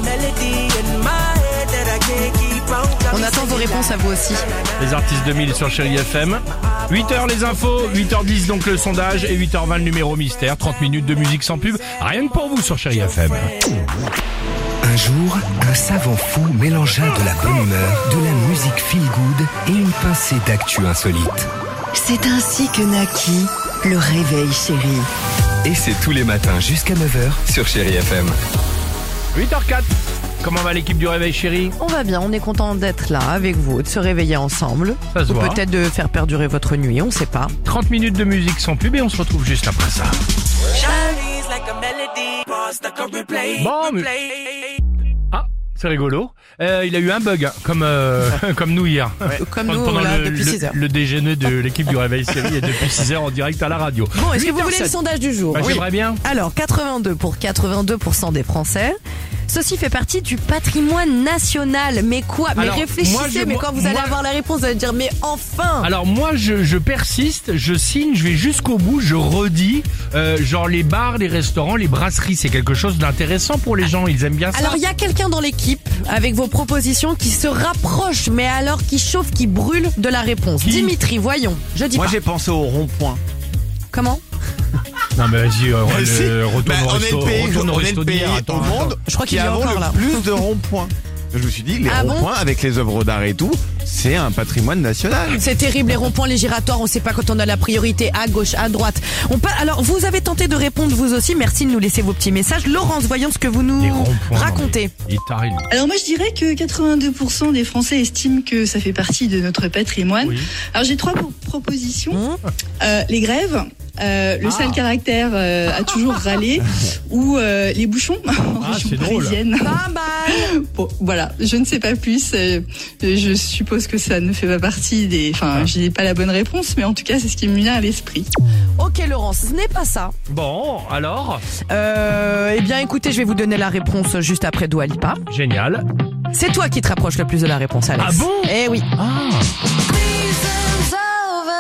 On attend vos réponses à vous aussi. Les artistes deux mille sur Chéri F M. huit heures les infos, huit heures dix donc le sondage et huit heures vingt le numéro mystère. trente minutes de musique sans pub, rien que pour vous sur Chéri F M. Un jour, un savant fou mélangea de la bonne humeur, de la musique feel good et une pincée d'actu insolite. C'est ainsi que naquit le réveil chéri. Et c'est tous les matins jusqu'à neuf heures sur Chéri F M. huit heures quatre. Comment va l'équipe du réveil chéri? On va bien, on est content d'être là avec vous, de se réveiller ensemble. Ça se Ou voit. peut-être de faire perdurer votre nuit, on sait pas. trente minutes de musique sans pub et on se retrouve juste après ça. Bon, mais... Ah, c'est rigolo. Euh, il a eu un bug, hein, comme euh, comme nous hier. Comme Pendant nous, là, le, depuis le- six heures. le déjeuner de l'équipe du réveil série est depuis six heures en direct à la radio. Bon, est-ce que huit vous heures voulez le sept. sondage du jour? Bah, Oui. J'aimerais bien. Alors, quatre-vingt-deux pour quatre-vingt-deux pour cent des Français. Ceci fait partie du patrimoine national. Mais quoi? Mais Alors, réfléchissez, moi, je- mais moi- quand vous allez moi- avoir la réponse, vous allez dire, mais enfin! Alors moi je, je persiste, je signe, je vais jusqu'au bout, je redis, euh, genre les bars, les restaurants, les brasseries, c'est quelque chose d'intéressant pour les gens, ils aiment bien ça. Alors, il y a quelqu'un dans l'équipe, avec vos propositions, qui se rapproche, mais alors qui chauffe, qui brûle de la réponse. Qui Dimitri, voyons. Je dis Moi pas. j'ai pensé au rond-point. Comment? Non mais vas-y, euh, Mais re- si. euh, retourne Bah, au on est resto, le pays, retourne au on est resto le pays d'hier, au attends, monde attends. Je crois qui qu'il y a avons encore, le là. plus de ronds-points. Je me suis dit, les Ah bon ronds-points avec les œuvres d'art et tout, c'est un patrimoine national. C'est terrible, les ronds-points, les giratoires, on sait pas quand on a la priorité, à gauche, à droite. On pa- Alors, vous avez tenté de répondre vous aussi, merci de nous laisser vos petits messages. Laurence, voyons ce que vous Les nous ronds-points, racontez. Il t'arrive. Alors moi je dirais que quatre-vingt-deux pour cent des Français estiment que ça fait partie de notre patrimoine. Oui. Alors j'ai trois pro- propositions. Mmh. Euh, les grèves, euh, le Ah. sale caractère euh, a toujours râlé, ou euh, les bouchons en Ah, région c'est drôle. parisienne. Pas mal. Bon, voilà, je ne sais pas plus. euh, je suppose que ça ne fait pas partie des... Enfin, Ah. je n'ai pas la bonne réponse, mais en tout cas c'est ce qui me vient à l'esprit. Ok, Laurence, ce n'est pas ça. Bon, alors, Euh, eh bien, écoutez, je vais vous donner la réponse juste après Dua Lipa. génial. C'est toi qui te rapproches le plus de la réponse, Alex. Ah bon? Eh oui. Ah,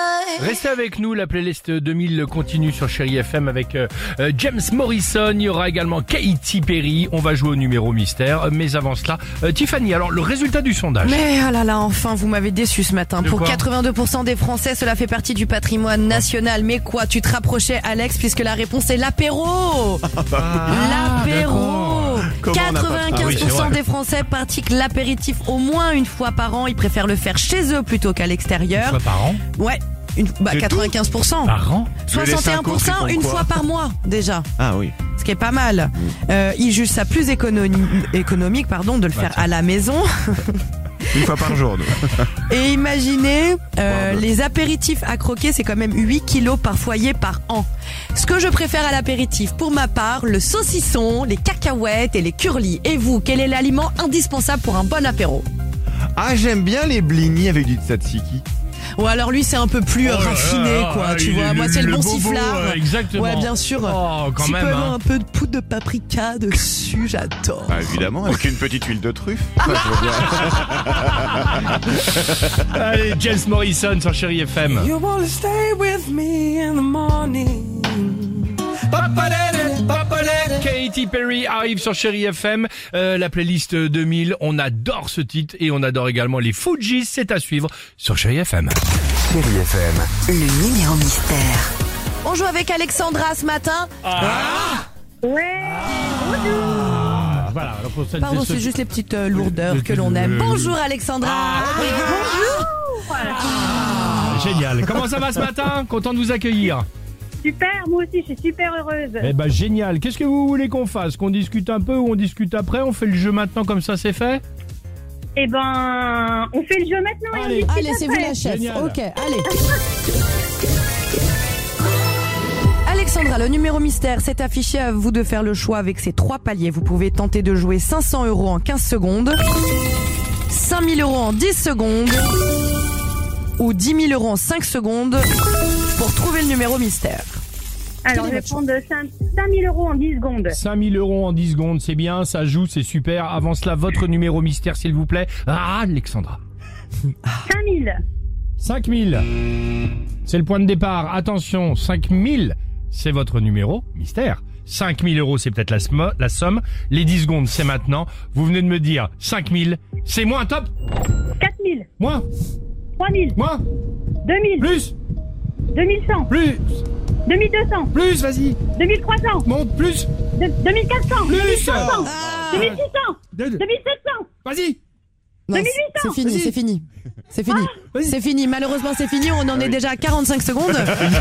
Restez avec nous, la playlist deux mille continue sur Chérie F M avec euh, euh, James Morrison, il y aura également Katy Perry, on va jouer au numéro mystère, mais avant cela, euh, Tiffany, alors le résultat du sondage. Mais ah là là, enfin, vous m'avez déçu ce matin. De Pour quoi quatre-vingt-deux pour cent des Français, cela fait partie du patrimoine national. Mais quoi, tu te rapprochais, Alex, puisque la réponse est l'apéro. Ah, L'apéro. Comment on n'a pas- quatre-vingt-quinze pour cent Ah oui, c'est vrai. des Français pratiquent l'apéritif au moins une fois par an. Ils préfèrent le faire chez eux plutôt qu'à l'extérieur. Soit par an. Ouais. Une, bah, C'est quatre-vingt-quinze pour cent. Par an. Mais les soixante et un pour cent cinquante, ils une font fois quoi par mois, déjà. Ah oui. Ce qui est pas mal. Euh, ils jugent ça plus économi- économique pardon, de le faire à la maison. Une fois par jour. nous. Et imaginez, euh, les apéritifs à croquer, c'est quand même huit kilos par foyer par an. Ce que je préfère à l'apéritif, pour ma part, le saucisson, les cacahuètes et les curlis. Et vous, quel est l'aliment indispensable pour un bon apéro? Ah, j'aime bien les blinis avec du tzatziki. Ou alors lui, c'est un peu plus Oh là raffiné, là, quoi. ah, Tu il vois, est moi, le- c'est le, le bon bobo, sifflard. euh, exactement. Ouais, bien sûr. Oh, quand Tu même, peux hein. avoir un peu de poudre de paprika dessus, j'adore. Ah, évidemment, avec une petite huile de truffe. Enfin, je veux dire. Allez, James Morrison sur Chérie F M. You wanna stay with me in the morning. Katy Perry arrive sur Chérie F M, euh, la playlist deux mille, on adore ce titre et on adore également les Fujis, c'est à suivre sur Chérie F M. Chérie F M. Le numéro mystère. On joue avec Alexandra ce matin. Ouais. Ah, voilà, alors pour celles et Pardon, ceux c'est qui- juste les petites euh, lourdeurs Le- que l'on aime. le- Bonjour Alexandra. Ah, génial. Comment ça va ce matin? Content de vous accueillir. Super, moi aussi, je suis super heureuse. Eh ben génial. Qu'est-ce que vous voulez qu'on fasse? Qu'on discute un peu ou on discute après? On fait le jeu maintenant comme ça c'est fait? Eh ben, on fait le jeu maintenant. et on Allez. discute Allez, c'est vous après. la chef. Génial. Ok, allez. Alexandra, le numéro mystère s'est affiché, à vous de faire le choix avec ces trois paliers. Vous pouvez tenter de jouer cinq cents euros en quinze secondes, cinq mille euros en dix secondes ou dix mille euros en cinq secondes pour trouver le numéro mystère. Alors, Quel je est vais votre prendre cinq mille euros en dix secondes. cinq mille euros en dix secondes, c'est bien, ça joue, c'est super. Avant cela, votre numéro mystère s'il vous plaît. Ah, Alexandra. cinq mille. cinq mille. C'est le point de départ. Attention, cinq mille, c'est votre numéro mystère. cinq mille euros, c'est peut-être la, smo- la somme. Les dix secondes, c'est maintenant. Vous venez de me dire cinq mille. C'est moins, top. quatre mille. Moins, trois mille. moins, deux mille. plus, deux mille cent. plus, deux mille deux cents. plus, vas-y. deux mille trois cents. Monte, plus, deux- 2400. Plus. deux mille cinq cents. Ah. deux mille six cents. deux- deux mille sept cents. vas-y. Non, deux mille huit c'est cents. fini, Vas-y. c'est fini. C'est fini. C'est fini. Malheureusement, c'est fini. On en est déjà à quarante-cinq secondes.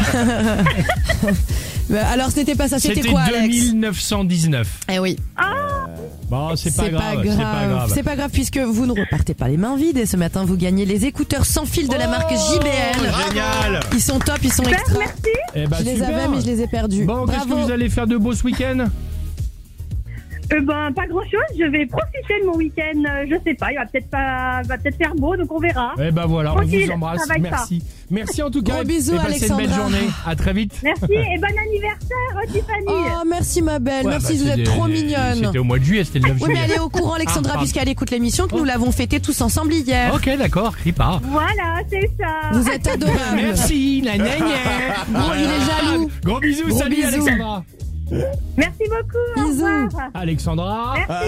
Bah, alors, ce n'était pas ça. C'était quoi, deux Alex? mille neuf cent dix-neuf. Eh oui. Bon, c'est pas, grave, c'est pas grave. C'est pas grave puisque vous ne repartez pas les mains vides et ce matin vous gagnez les écouteurs sans fil de la marque J B L. Génial. Ils sont top, ils sont Super, extra. merci. Eh ben, Je les super. avais mais je les ai perdus. Bon, qu'est-ce que Bravo. vous allez faire de beau ce week-end? Euh, ben, pas grand chose. Je vais profiter de mon week-end. Euh, Je sais pas, il va peut-être pas, va peut-être faire beau, donc on verra. Eh ben voilà, on Tranquille, vous embrasse. ça va être Merci. Merci en tout cas. Gros bisous, et passez une belle Alexandra. journée. À très vite. Merci et bon anniversaire, euh, Tiffany. Oh, merci ma belle, Ouais, merci, bah, vous êtes c'était- trop mignonne. C'était au mois de juillet, c'était le neuf Oui, mais juillet. elle est au courant, Alexandra, Ah, pardon. puisqu'elle écoute l'émission, que nous l'avons fêtée tous ensemble hier. Ok, d'accord, crie pas. Voilà, c'est ça. Vous êtes adorables. Merci, la gna gna. Gros, il est jaloux. Gros bisous, Gros salut bisous. Alexandra. Merci beaucoup. Bisous. Au revoir. Alexandra. Merci.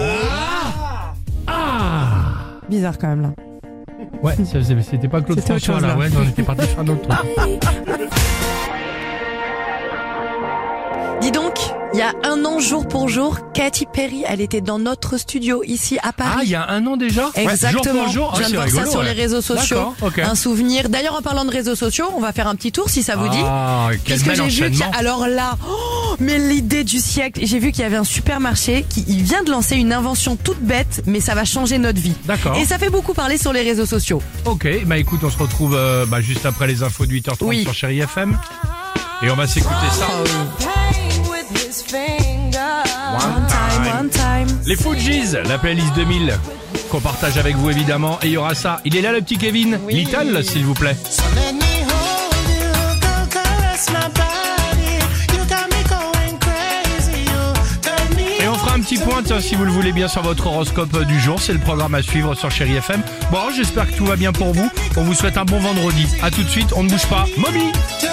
Ah. Bizarre quand même là. Ouais, ça- ça- c'était pas Claude C'était autre François chose, là, là. ouais, non, on était parti sur un autre truc. Dis donc, il y a un an jour pour jour, Katy Perry, elle était dans notre studio ici à Paris. Ah, il y a un an déjà? Exactement. Jour pour jour. Je viens Ah, de c'est voir rigolo, ça sur ouais. les réseaux sociaux. D'accord, ok. Un souvenir. D'ailleurs, en parlant de réseaux sociaux, on va faire un petit tour si ça vous dit. Ah, quel Puisque bel j'ai vu qu'il y enchaînement. a- alors là, oh, mais l'idée du siècle. J'ai vu qu'il y avait un supermarché qui il vient de lancer une invention toute bête, mais ça va changer notre vie. D'accord. Et ça fait beaucoup parler sur les réseaux sociaux. Ok, bah écoute, on se retrouve euh, bah, juste après les infos de huit heures trente Oui. sur Chérie F M. Et on va s'écouter ça. One time, one time. Les Fujis, la playlist deux mille, qu'on partage avec vous évidemment. Et il y aura ça. Il est là le petit Kevin. Oui. Little, s'il vous plaît. Et on fera un petit point, tiens, si vous le voulez bien, sur votre horoscope du jour. C'est le programme à suivre sur Chérie F M. Bon, j'espère que tout va bien pour vous. On vous souhaite un bon vendredi. À tout de suite, on ne bouge pas. Mommy.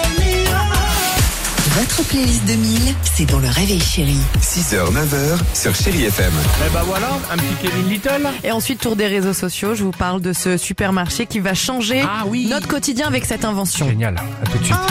Votre playlist deux mille, c'est dans le Réveil Chérie. six heures, neuf heures sur Chérie F M. Eh ben voilà, un petit Kevin Little. Et ensuite, tour des réseaux sociaux, je vous parle de ce supermarché qui va changer Ah oui. notre quotidien avec cette invention. Génial, à tout de suite.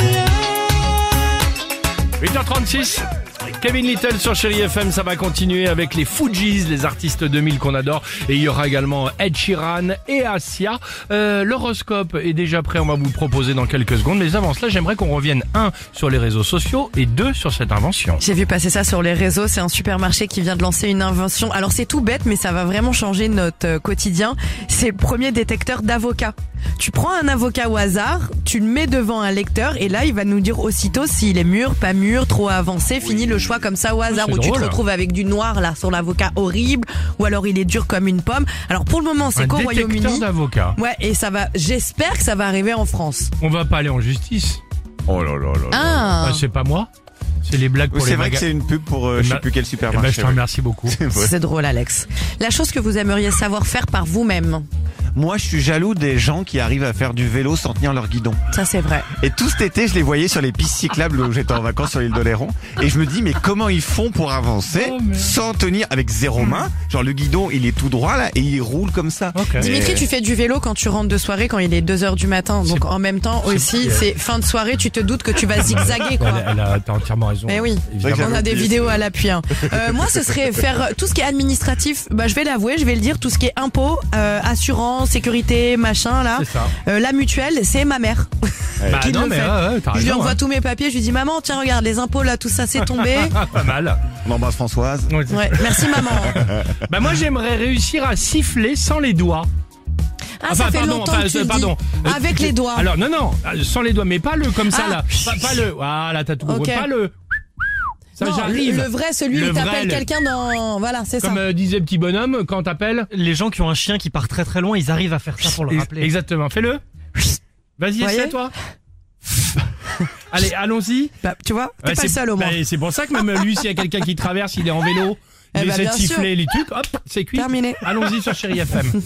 huit heures trente-six. Kevin Little sur Chérie F M, ça va continuer avec les Fujis, les artistes deux mille qu'on adore. Et il y aura également Ed Sheeran et Asia. Euh, l'horoscope est déjà prêt, on va vous le proposer dans quelques secondes. Mais avant cela, j'aimerais qu'on revienne, un, sur les réseaux sociaux et deux, sur cette invention. J'ai vu passer ça sur les réseaux, c'est un supermarché qui vient de lancer une invention. Alors c'est tout bête, mais ça va vraiment changer notre euh, quotidien. C'est le premier détecteur d'avocats. Tu prends un avocat au hasard, tu le mets devant un lecteur et là il va nous dire aussitôt s'il est mûr, pas mûr, trop avancé, fini le choix comme ça au hasard, c'est où drôle. tu te retrouves avec du noir là sur l'avocat horrible, ou alors il est dur comme une pomme. Alors pour le moment c'est Un qu'au détecteur Royaume-Uni. d'avocats. Ouais, et ça va, j'espère que ça va arriver en France. On va pas aller en justice. Oh là là là. Ah, Ah, c'est pas moi. C'est les blagues pour Oui, les c'est vrai que magasins. c'est une pub pour euh, je sais Bah, plus quel Eh ben, supermarché. je te remercie beaucoup. c'est drôle Alex. La chose que vous aimeriez savoir faire par vous-même, Moi, je suis jaloux des gens qui arrivent à faire du vélo sans tenir leur guidon. ça c'est vrai. Et tout cet été, je les voyais sur les pistes cyclables où j'étais en vacances sur l'île d'Oléron. Et je me dis, mais comment ils font pour avancer Oh, mais- sans tenir avec zéro main? Genre le guidon, il est tout droit là et il roule comme ça. Ok. Et- Dimitri, tu fais du vélo quand tu rentres de soirée, quand il est deux heures du matin. Donc en même temps aussi, c'est- c'est fin de soirée, tu te doutes que tu vas zigzaguer quoi. Elle, elle a, t'as entièrement raison. Mais oui, Évidemment. on a des vidéos à l'appui. Hein. Euh, moi, ce serait faire tout ce qui est administratif. Bah, je vais l'avouer, je vais le dire, tout ce qui est impôts, euh, assurance, sécurité, machin là. C'est ça. Euh, la mutuelle, c'est ma mère. Bah qui non, le mais fait. ouais, ouais, t'as Je lui raison. envoie hein. tous mes papiers, je lui dis maman, tiens regarde, les impôts là, tout ça c'est tombé. Pas mal. On embrasse Françoise. Ouais, c'est- Ouais, merci maman. Bah moi j'aimerais réussir à siffler sans les doigts. Ah, ça Enfin, fait pardon, longtemps enfin, que tu euh, le pardon. dis. Euh, Avec tu- les doigts. Alors non non, euh, sans les doigts, mais pas le comme ça Ah. là. Pas, pas le. Voilà, t'as tout compris. Ok. Pas le. Ça Non, j'arrive. Le vrai, celui Le où vrai, t'appelles le- quelqu'un dans. Voilà, c'est ça. Comme euh, disait petit bonhomme, quand t'appelles. Les gens qui ont un chien qui part très très loin, ils arrivent à faire ça pour le Ex- rappeler. Exactement, fais-le. Vas-y, Voyez essaie toi. Allez, allons-y. Bah, tu vois, t'es Ouais, pas c'est- le seul au moins. bah, c'est pour ça que même lui, s'il y a quelqu'un qui traverse, il est en vélo, il Eh bah, essaie de bien sûr. siffler les trucs, hop, c'est cuit. Terminé. Allons-y sur Chérie F M.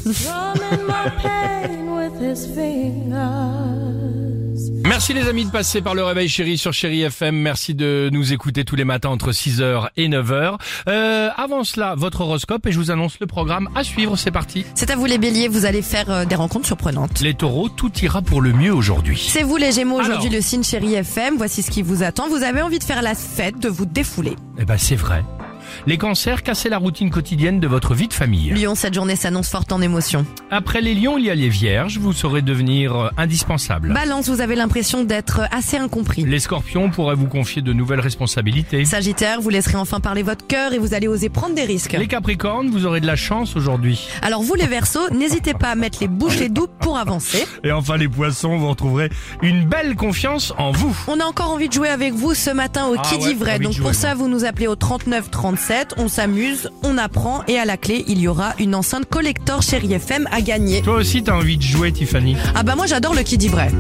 Merci les amis de passer par le Réveil Chérie sur Chérie F M. Merci de nous écouter tous les matins entre six heures et neuf heures. Euh, avant cela, votre horoscope et je vous annonce le programme à suivre. C'est parti. C'est à vous les béliers, vous allez faire euh, des rencontres surprenantes. Les taureaux, tout ira pour le mieux aujourd'hui. C'est vous les gémeaux, aujourd'hui Alors. le signe Chérie F M, voici ce qui vous attend. Vous avez envie de faire la fête, de vous défouler. Eh ben c'est vrai. Les cancers, cassez la routine quotidienne de votre vie de famille. Lion, cette journée s'annonce forte en émotions. Après les lions, il y a les vierges. Vous saurez devenir euh, indispensable. Balance, vous avez l'impression d'être assez incompris. Les scorpions pourraient vous confier de nouvelles responsabilités. Sagittaire, vous laisserez enfin parler votre cœur et vous allez oser prendre des risques. Les capricornes, vous aurez de la chance aujourd'hui. Alors vous les Verseaux, n'hésitez pas à mettre les bouchées doubles pour avancer. Et enfin les poissons, vous retrouverez une belle confiance en vous. On a encore envie de jouer avec vous ce matin au Ah Qui ouais, dit vrai. envie de Donc jouer, pour ça, moi. vous nous appelez au trente-neuf trente-sept. On s'amuse, on apprend et à la clé, il y aura une enceinte collector Chérie F M à gagner. Toi aussi, t'as envie de jouer, Tiffany. Ah bah moi j'adore le Qui dit vrai.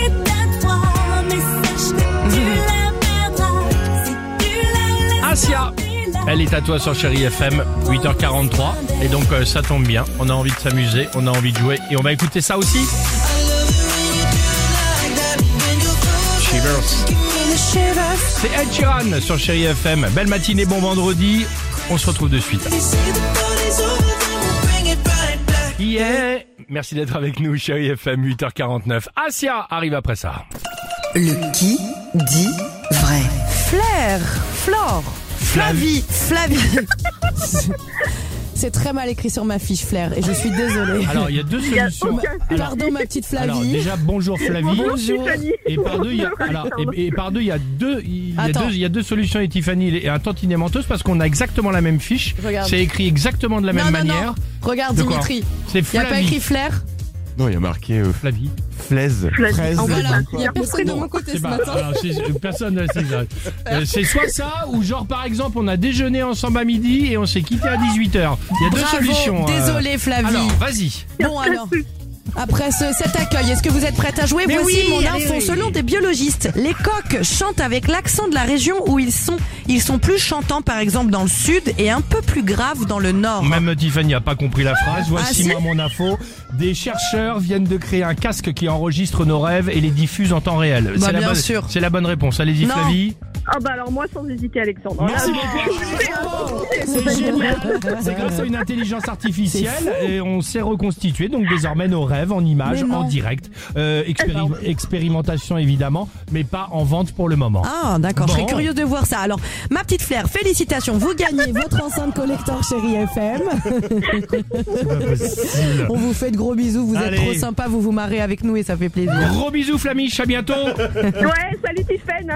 Asia, elle est à toi sur Chérie F M, huit heures quarante-trois. Et donc euh, ça tombe bien, on a envie de s'amuser, on a envie de jouer. Et on va écouter ça aussi. Shivers. C'est Ed Sheeran sur Chérie F M. Belle matinée, bon vendredi. On se retrouve de suite. Yeah. Merci d'être avec nous, Chérie F M, huit heures quarante-neuf. Asia arrive après ça. Le qui dit vrai. Flair, Flore, Flavie, Flavie. C'est très mal écrit sur ma fiche Flair et je suis désolée. Alors, il y a deux solutions. Alors, Pardon ma petite Flavie. alors, déjà, bonjour Flavie. Bonjour. Et par deux, il y a, alors, et, et par deux, il y a deux, il y a Attends. deux, il y a deux solutions et Tiffany est un tantinet menteuse parce qu'on a exactement la même fiche. Regarde. C'est écrit exactement de la non, même non, manière. non. Regarde De quoi Dimitri. C'est Il n'y a pas Flavie. écrit Flair. Non, il y a marqué euh, Flavie. flaise. Fraise. Voilà, il n'y a personne de mon côté C'est ce pas, matin. alors, c'est- personne, c'est ça. Euh, c'est soit ça ou genre par exemple on a déjeuné ensemble à midi et on s'est quitté à dix-huit heures. Il y a deux Bravo, solutions. euh. désolée Flavie. Alors, vas-y. Bon alors, Après ce, cet accueil, est-ce que vous êtes prête à jouer? Mais Voici oui, mon allez, info. oui. Selon des biologistes, les coqs chantent avec l'accent de la région où ils sont. Ils sont plus chantants, par exemple, dans le sud et un peu plus graves dans le nord. Même Tiffany n'a pas compris la phrase. Voici Ah, si. moi mon info. Des chercheurs viennent de créer un casque qui enregistre nos rêves et les diffuse en temps réel. Bah, c'est la bien bonne, sûr. C'est la bonne réponse. Allez-y, Non. Flavie. Ah bah alors moi sans hésiter Alexandre. Merci beaucoup. C'est génial. C'est grâce à une intelligence artificielle et on s'est reconstitué. Donc désormais nos rêves en images, Mais non. en direct. Euh, expéri- expérimentation évidemment, mais pas en vente pour le moment. Ah, d'accord. Je Bon. serais curieuse de voir ça. Alors, ma petite Flair, félicitations. Vous gagnez votre enceinte collector Chérie F M. C'est pas possible. On vous fait de gros bisous. Vous Allez. êtes trop sympa. Vous vous marrez avec nous et ça fait plaisir. Gros bisous Flamiche, à bientôt. Ouais, salut Tiffany.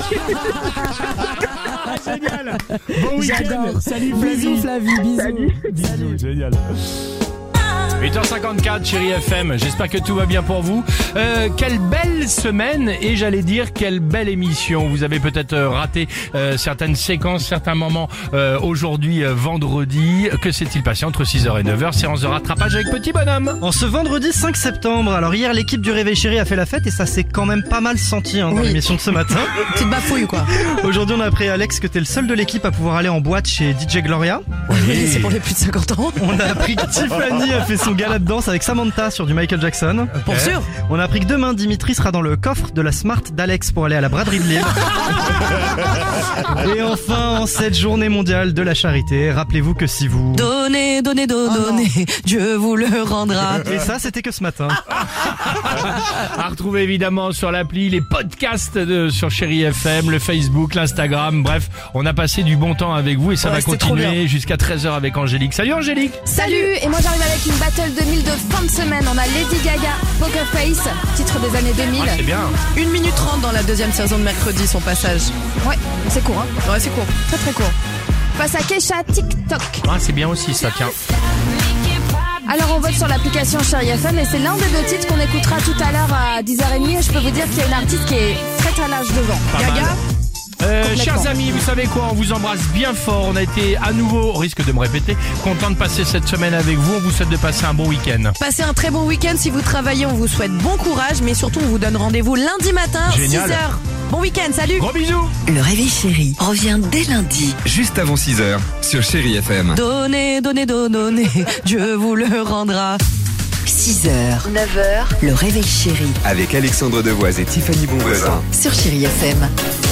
Génial. Bon week-end. J'adore. Salut Flavie. Bisous Flavie. Bisous. Bisous, génial. huit heures cinquante-quatre, Chérie F M, j'espère que tout va bien pour vous. Euh, quelle belle semaine et j'allais dire quelle belle émission. Vous avez peut-être euh, raté euh, certaines séquences, certains moments euh, aujourd'hui, euh, vendredi. Que s'est-il passé entre six heures et neuf heures? Séance de rattrapage avec Petit Bonhomme. En ce vendredi cinq septembre, alors hier l'équipe du Réveil Chéri a fait la fête et ça s'est quand même pas mal senti hein, dans Oui. l'émission de ce matin. Petite bafouille, quoi. Aujourd'hui on a appris Alex que t'es le seul de l'équipe à pouvoir aller en boîte chez D J Gloria. Oui, c'est pour les plus de cinquante ans. On a appris que Tiffany a fait son gala de danse avec Samantha sur du Michael Jackson. Pour sûr. On a appris que demain Dimitri sera dans le coffre de la Smart d'Alex pour aller à la braderie de Lille. Et enfin en cette journée mondiale de la charité, rappelez-vous que si vous... Donnez, donnez, donnez, donnez. Dieu vous le rendra. Et ça c'était que ce matin. À retrouver évidemment sur l'appli, les podcasts de, sur Chérie F M, le Facebook, l'Instagram. Bref, on a passé du bon temps avec vous et ça Ouais, va c'était trop continuer bien. jusqu'à treize heures avec Angélique. Salut Angélique. Salut, et moi j'arrive avec une Battle deux mille de fin de semaine. On a Lady Gaga, Poker Face, titre des années deux mille. Ah, c'est bien. une minute trente dans la deuxième saison de mercredi, son passage. Ouais, c'est court, hein. Ouais, c'est court. Très très court. Face à Kesha, TikTok. Ah, c'est bien aussi ça, tiens. Alors on vote sur l'application Chérie F M et c'est l'un des deux titres qu'on écoutera tout à l'heure à dix heures trente et je peux vous dire qu'il y a une artiste qui est très à l'âge devant. Pas Gaga. mal. Euh, Complètement. chers amis, vous savez quoi, on vous embrasse bien fort. On a été à nouveau, au risque de me répéter, content de passer cette semaine avec vous. On vous souhaite de passer un bon week-end. Passez un très bon week-end. Si vous travaillez, on vous souhaite bon courage, mais surtout on vous donne rendez-vous lundi matin, Génial. six heures. Bon week-end, salut. Gros bisous. Le Réveil Chéri revient dès lundi. Juste avant six heures sur Chérie F M. Donnez, donnez, donnez, Dieu vous le rendra. six heures, neuf heures, le Réveil Chéri Avec Alexandre Devoise et Tiffany Bonvoisin. sur Chérie F M.